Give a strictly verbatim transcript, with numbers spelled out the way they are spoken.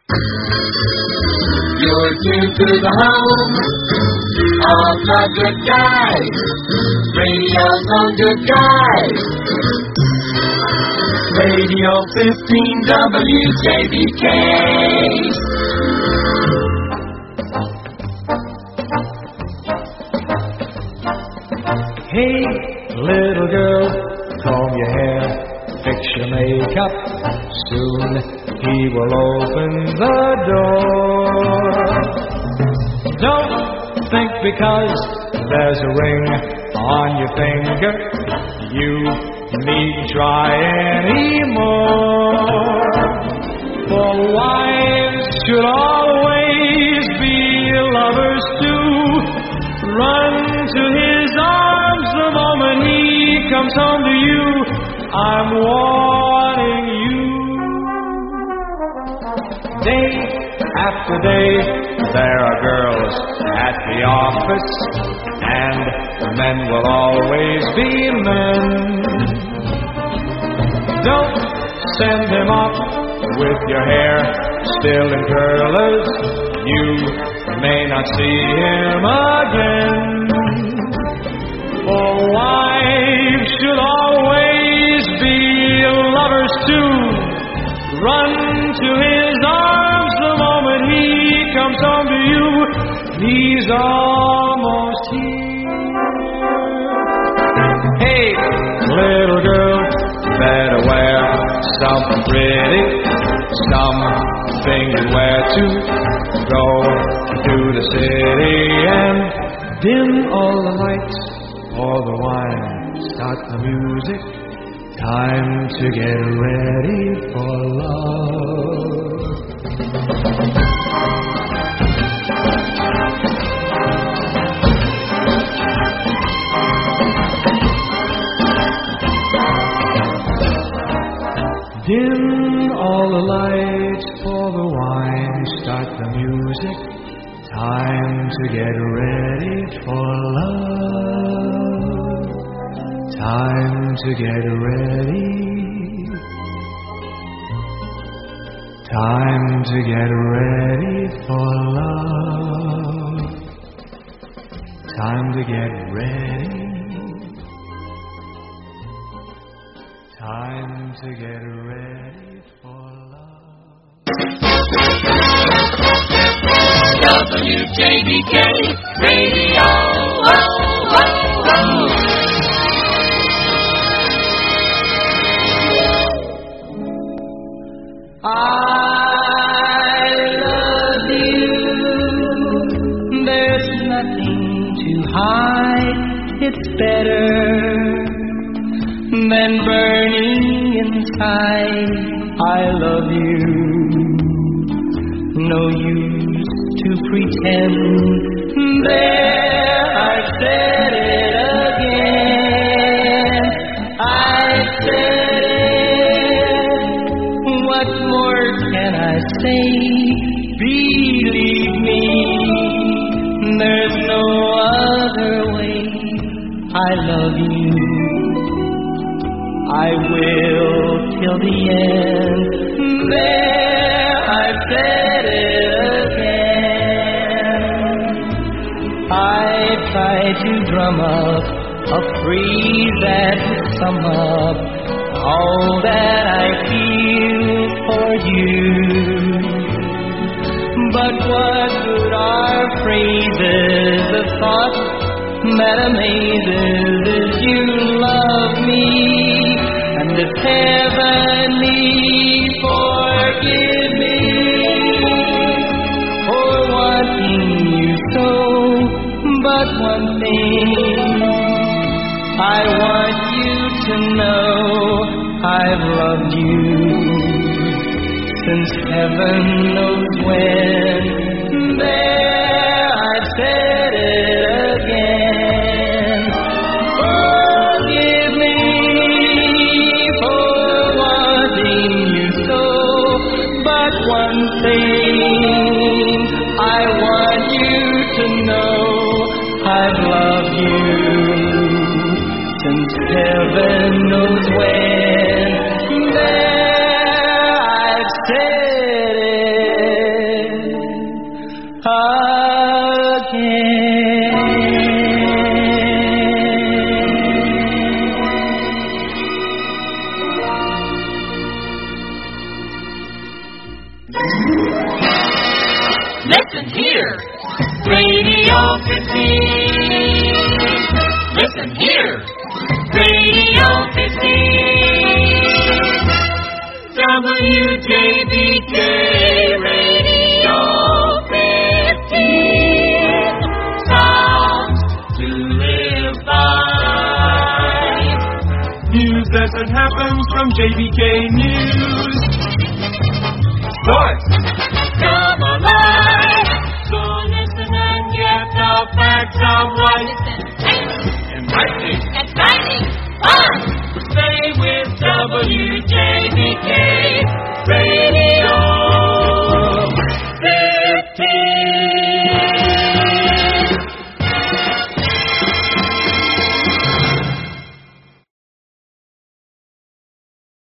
You're tuned to the home of the good guys. Radio's on good guys. Radio fifteen W J B K. Hey, little girl, comb your hair, fix your makeup. Soon he will open the door. Don't think because there's a ring on your finger you need try anymore. For wives should always be lovers too. Run to his arms the moment he comes home to you. I'm warning you. Day after day, there are girls at the office, and men will always be men. Don't send him off with your hair still in curlers. You may not see him again. For wives should always be lovers too. Run to his arms the moment he comes home to you. He's almost here. Hey, little girl, better wear something pretty, something you wear to go to the city and dim all the lights, pour the wine, start the music. Time to get ready for love. Dim all the lights, pour the wine, start the music. Time to get ready for love. Time to get ready. Time to get ready for love. Time to get ready. Time to get ready for love. W J B K Radio. Oh, oh, oh. I love you. There's nothing to hide. It's better than burning inside. I love you. No use to pretend. There, I've said it again. I've said it. What more can I say? Believe me, there's no other way. I love you. I will till the end. There, I've said it again. I try to drum up a phrase that would sum up all that I feel for you. But what good are phrases? The thought that amazes is you love me. And if heavenly, forgive me for wanting you so. But one thing I want you to know, I've loved you since heaven knows when. There, I've said it again. Forgive me for wanting you so. But one thing I want you to know, I've loved you since heaven knows when. There, I've said it W J B K Radio fifteen, songs to live by. News as it happens from J B K News. Sports. Come alive, so listen and get the facts of life. Enlightening. Exciting, fun. Stay with W J B K.